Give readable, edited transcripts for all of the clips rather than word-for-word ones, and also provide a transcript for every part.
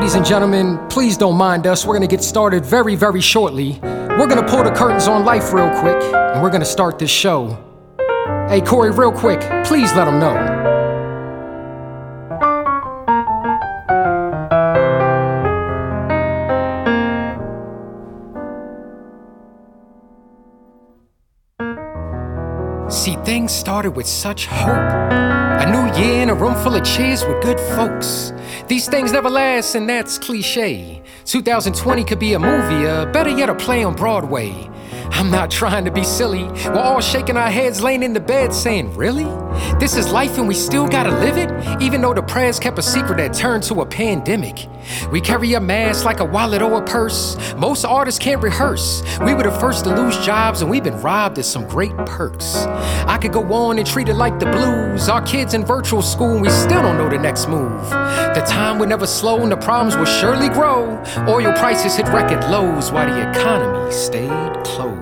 Ladies and gentlemen, please don't mind us. We're gonna get started very, very shortly. We're gonna pull the curtains on life real quick, and we're gonna start this show. Hey, Corey, real quick, please let them know. See, things started with such hope. A new year in a room full of cheers with good folks. These things never last, and that's cliche. 2020 could be a movie, better yet a play on Broadway. I'm not trying to be silly. We're all shaking our heads, laying in the bed saying, really? This is life and we still gotta live it? Even though the prayers kept a secret that turned to a pandemic. We carry a mask like a wallet or a purse. Most artists can't rehearse. We were the first to lose jobs and we've been robbed of some great perks. I could go on and treat it like the blues. Our kids in virtual school and we still don't know the next move. The time would never slow and the problems will surely grow. Oil prices hit record lows while the economy stayed closed.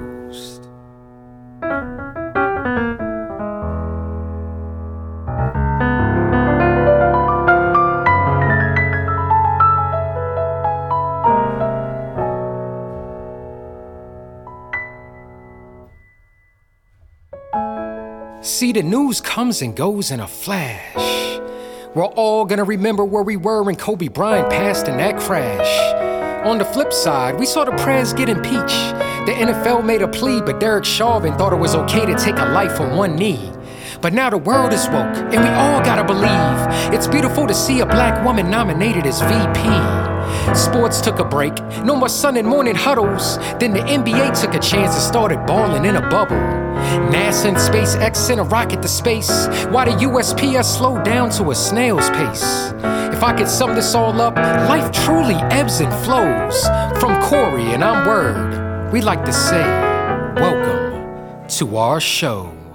See, the news comes and goes in a flash. We're all gonna remember where we were when Kobe Bryant passed in that crash. On the flip side, we saw the prayers get impeached. The NFL made a plea, but Derek Chauvin thought it was okay to take a life on one knee. But now the world is woke, and we all gotta believe. It's beautiful to see a black woman nominated as VP. Sports took a break, no more Sunday morning huddles. Then the NBA took a chance and started balling in a bubble. NASA and SpaceX sent a rocket to space, while the USPS slowed down to a snail's pace. If I could sum this all up, life truly ebbs and flows. From Corey and I'm Word, we like to say, welcome to our show.